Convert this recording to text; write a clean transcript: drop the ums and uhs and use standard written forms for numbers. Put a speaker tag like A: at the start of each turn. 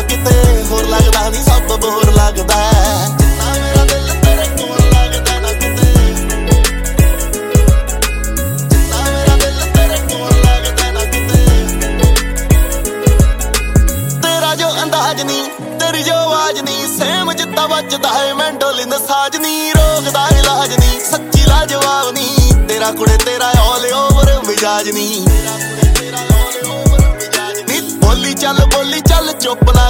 A: ਕਿਤੇ ਹੋਰ ਲੱਗਦਾ ਨੀ ਸਭ ਬੋਰ ਲੱਗਦਾ ਜਿੰਨਾ ਮੇਰਾ ਦਿਲ ਤੇਰੇ ਕੋਲ ਲੱਗਦਾ ਨਾ ਕਿਤੇ ਜਿੰਨਾ ਮੇਰਾ ਦਿਲ ਤੇਰੇ ਕੋਲ ਲੱਗਦਾ ਨਾ ਕਿਤੇ ਤੇਰਾ ਜੋ ਅੰਦਾਜ਼ ਨੀ ਤੇਰੀ ਜੋ ਆਵਾਜ਼ ਨੀ ਸੇਮ ਜਿੱਦਾਂ ਵੱਜਦਾ ਹੈ ਮੈਂਡੋਲਿਨ ਸਾਜ ਨੀ ਰੋਕਦਾ ਇਲਾਜ ਨੀ ਸੱਚੀ ਲਾਜਵਾਬ ਨੀ ਤੇਰਾ ਕੁੜੇ ਤੇਰਾ ਆਲ ਓਵਰ ਮਿਜਾਜ ਨੀ ਬੋਲੀ ਚੱਲ ਚੁੱਪ ਨਾ